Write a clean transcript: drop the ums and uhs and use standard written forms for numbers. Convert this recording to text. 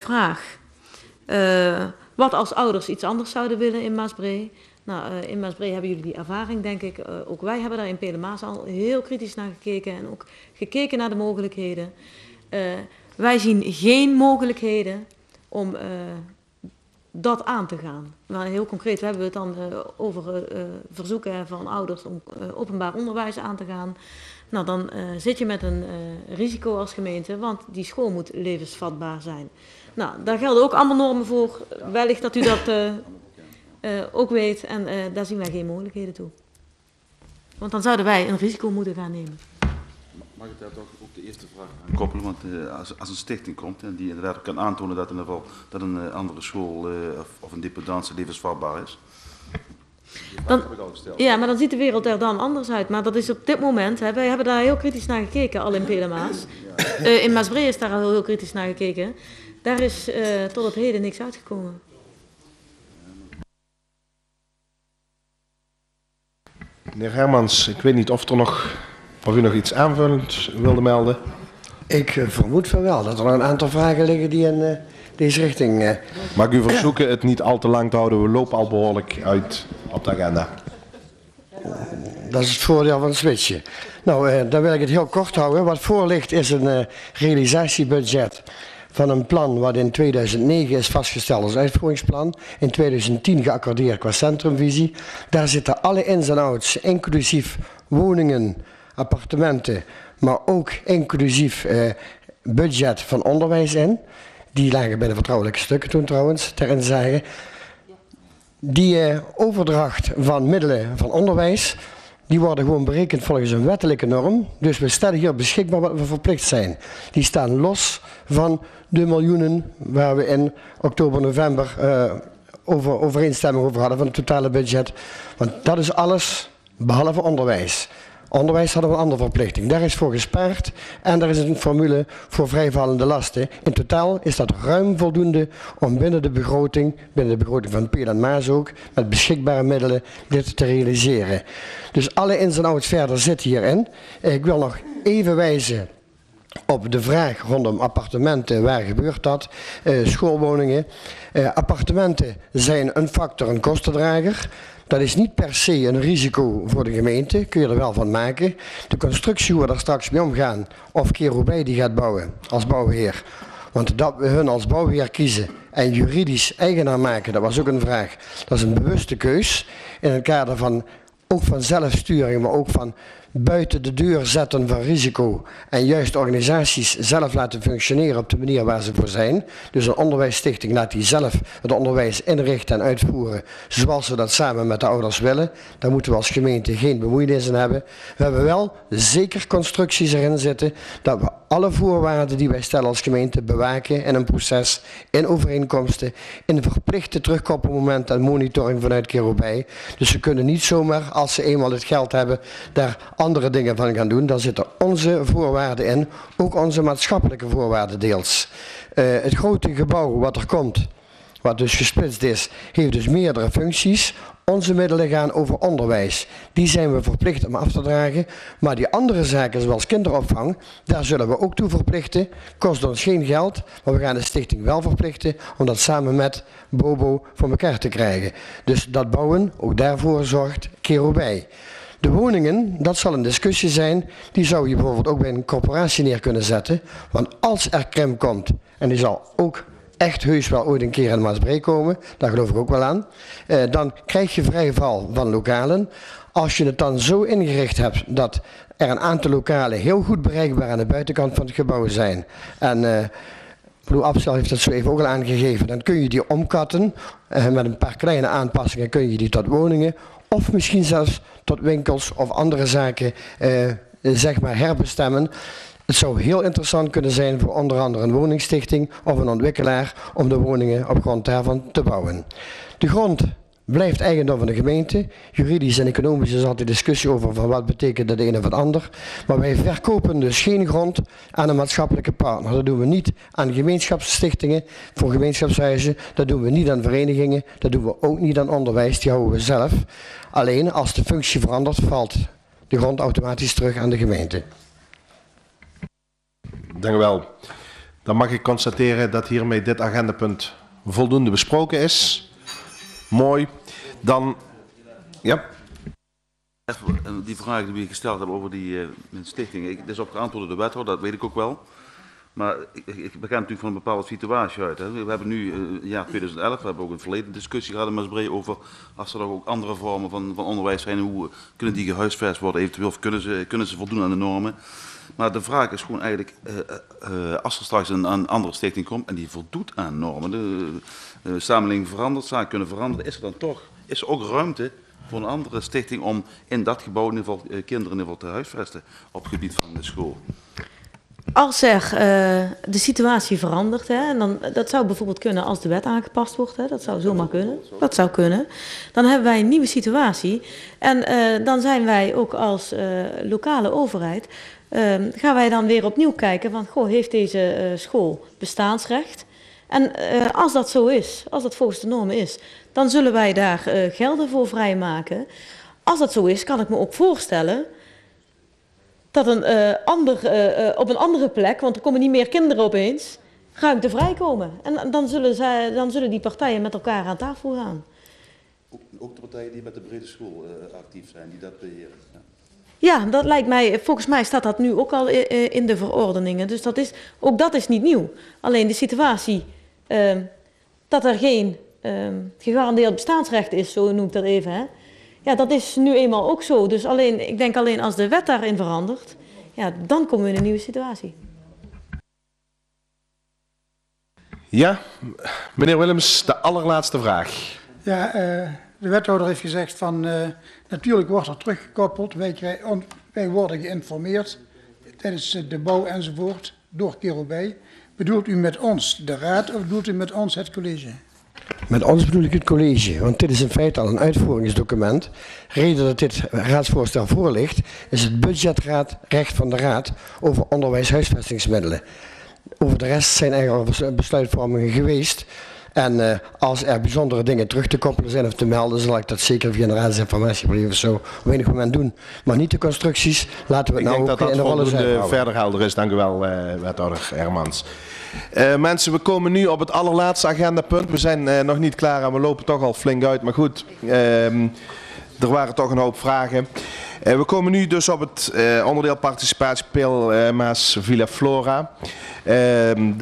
vraag. Wat als ouders iets anders zouden willen in Maasbree? Nou, in Maasbree hebben jullie die ervaring, denk ik. Ook wij hebben daar in Pelemaas al heel kritisch naar gekeken en ook gekeken naar de mogelijkheden. Wij zien geen mogelijkheden om dat aan te gaan. Maar heel concreet hebben we het dan over verzoeken van ouders om openbaar onderwijs aan te gaan. Nou, dan zit je met een risico als gemeente, want die school moet levensvatbaar zijn. Nou, daar gelden ook allemaal normen voor. Wellicht dat u dat ook weet en daar zien wij geen mogelijkheden toe. Want dan zouden wij een risico moeten gaan nemen. Mag ik daar toch ook de eerste vraag aan koppelen? Want als een stichting komt en die inderdaad kan aantonen dat in ieder geval dat een andere school of een dependance levensvatbaar is. Dan, ja, maar dan ziet de wereld er dan anders uit. Maar dat is op dit moment, hè, wij hebben daar heel kritisch naar gekeken, al in Pelemaas. In Maasbree is daar al heel kritisch naar gekeken. Daar is tot op heden niks uitgekomen. Meneer Hermans, ik weet niet of u nog iets aanvullend wilde melden. Ik vermoed van wel dat er nog een aantal vragen liggen die in deze richting... Mag ik u verzoeken het niet al te lang te houden? We lopen al behoorlijk uit op de agenda. Dat is het voordeel van het switchen. Nou, dan wil ik het heel kort houden. Wat voor ligt is een realisatiebudget van een plan wat in 2009 is vastgesteld als uitvoeringsplan. In 2010 geaccordeerd qua centrumvisie. Daar zitten alle ins en outs, inclusief woningen, appartementen, maar ook inclusief budget van onderwijs in. Die lagen bij de vertrouwelijke stukken toen trouwens, ter inzage. Die overdracht van middelen van onderwijs, die worden gewoon berekend volgens een wettelijke norm. Dus we stellen hier beschikbaar wat we verplicht zijn. Die staan los van de miljoenen waar we in oktober, november overeenstemming over hadden van het totale budget. Want dat is alles behalve onderwijs. Onderwijs hadden we een andere verplichting. Daar is voor gespaard en er is een formule voor vrijvallende lasten. In totaal is dat ruim voldoende om binnen de begroting van Peel en Maas ook, met beschikbare middelen dit te realiseren. Dus alle ins en outs verder zitten hierin. Ik wil nog even wijzen op de vraag rondom appartementen, waar gebeurt dat? Schoolwoningen. Appartementen zijn een factor, een kostendrager. Dat is niet per se een risico voor de gemeente, kun je er wel van maken. De constructie hoe we daar straks mee omgaan, of Kerubij die gaat bouwen als bouwheer. Want dat we hun als bouwheer kiezen en juridisch eigenaar maken, dat was ook een vraag. Dat is een bewuste keus in het kader van ook van zelfsturing, maar ook van buiten de deur zetten van risico en juist organisaties zelf laten functioneren op de manier waar ze voor zijn. Dus een onderwijsstichting laat die zelf het onderwijs inrichten en uitvoeren zoals ze dat samen met de ouders willen. Daar moeten we als gemeente geen bemoeienis in hebben. We hebben wel zeker constructies erin zitten dat we alle voorwaarden die wij stellen als gemeente bewaken in een proces, in overeenkomsten, in een verplichte terugkoppelmoment en monitoring vanuit Kerubij. Dus ze kunnen niet zomaar, als ze eenmaal het geld hebben, daar andere dingen van gaan doen. Daar zitten onze voorwaarden in, ook onze maatschappelijke voorwaarden deels. Het grote gebouw wat er komt, wat dus gesplitst is, heeft dus meerdere functies. Onze middelen gaan over onderwijs. Die zijn we verplicht om af te dragen. Maar die andere zaken, zoals kinderopvang, daar zullen we ook toe verplichten. Kost ons geen geld, maar we gaan de stichting wel verplichten om dat samen met Bobo voor elkaar te krijgen. Dus dat bouwen, ook daarvoor zorgt Kerubij. De woningen, dat zal een discussie zijn. Die zou je bijvoorbeeld ook bij een corporatie neer kunnen zetten. Want als er crème komt, en die zal ook echt heus wel ooit een keer in Maasbree komen, daar geloof ik ook wel aan, dan krijg je vrijval van lokalen. Als je het dan zo ingericht hebt dat er een aantal lokalen heel goed bereikbaar aan de buitenkant van het gebouw zijn. En Blue Absel heeft dat zo even ook al aangegeven. Dan kun je die omkatten. Met een paar kleine aanpassingen kun je die tot woningen of misschien zelfs tot winkels of andere zaken zeg maar herbestemmen. Het zou heel interessant kunnen zijn voor onder andere een woningstichting of een ontwikkelaar om de woningen op grond daarvan te bouwen. De grond blijft eigendom van de gemeente. Juridisch en economisch is altijd discussie over van wat betekent dat een of het ander. Maar wij verkopen dus geen grond aan een maatschappelijke partner. Dat doen we niet aan gemeenschapsstichtingen voor gemeenschapshuizen. Dat doen we niet aan verenigingen. Dat doen we ook niet aan onderwijs. Die houden we zelf. Alleen als de functie verandert valt de grond automatisch terug aan de gemeente. Dank u wel. Dan mag ik constateren dat hiermee dit agendapunt voldoende besproken is. Mooi. Dan, ja. Even, die vraag die we gesteld hebben over die stichting, dat is op geantwoord door de wethouder, dat weet ik ook wel. Maar ik begin natuurlijk van een bepaalde situatie uit. Hè. We hebben nu jaar 2011, we hebben ook een verleden discussie gehad in Maasbree over als er ook andere vormen van onderwijs zijn, hoe kunnen die gehuisvest worden eventueel, of kunnen ze voldoen aan de normen. Maar de vraag is gewoon eigenlijk, als er straks een andere stichting komt en die voldoet aan normen, de samenleving verandert, zaken kunnen veranderen, is er ook ruimte voor een andere stichting om in dat gebouw in ieder geval kinderen in ieder geval te huisvesten op het gebied van de school. Als er de situatie verandert, hè, en dan, dat zou bijvoorbeeld kunnen als de wet aangepast wordt, hè, dat zou zomaar kunnen, dat zou kunnen. Dan hebben wij een nieuwe situatie en dan zijn wij ook als lokale overheid, gaan wij dan weer opnieuw kijken van, goh, heeft deze school bestaansrecht? En als dat zo is, als dat volgens de normen is, dan zullen wij daar gelden voor vrijmaken. Als dat zo is, kan ik me ook voorstellen dat op een andere plek, want er komen niet meer kinderen opeens, ruimte vrijkomen. En dan zullen die partijen met elkaar aan tafel gaan. Ook de partijen die met de brede school actief zijn, die dat beheren. Ja. Ja, dat lijkt mij, volgens mij staat dat nu ook al in de verordeningen. Dus ook dat is niet nieuw. Alleen de situatie dat er geen gegarandeerd bestaansrecht is, zo noem ik dat even, hè. Ja, dat is nu eenmaal ook zo. Dus ik denk alleen als de wet daarin verandert, ja, dan komen we in een nieuwe situatie. Ja, meneer Willems, de allerlaatste vraag. Ja, de wethouder heeft gezegd van natuurlijk wordt er teruggekoppeld. Wij worden geïnformeerd tijdens de bouw enzovoort door KROB. Bedoelt u met ons de raad of bedoelt u met ons het college? Met ons bedoel ik het college, want dit is in feite al een uitvoeringsdocument. Reden dat dit raadsvoorstel voor ligt, is het budgetrecht van de raad over onderwijs-huisvestingsmiddelen. Over de rest zijn eigenlijk besluitvormingen geweest. En als er bijzondere dingen terug te koppelen zijn of te melden, zal ik dat zeker via een raadsinformatiebrief of zo op enig moment doen. Maar niet de constructies, laten we het nou ook in de rollen zijn. Ik denk dat dat verder helder is. Dank u wel, wethouder Hermans. Mensen, we komen nu op het allerlaatste agendapunt. We zijn nog niet klaar en we lopen toch al flink uit. Maar goed, er waren toch een hoop vragen. We komen nu dus op het onderdeel participatie Peel Maas Villa Flora.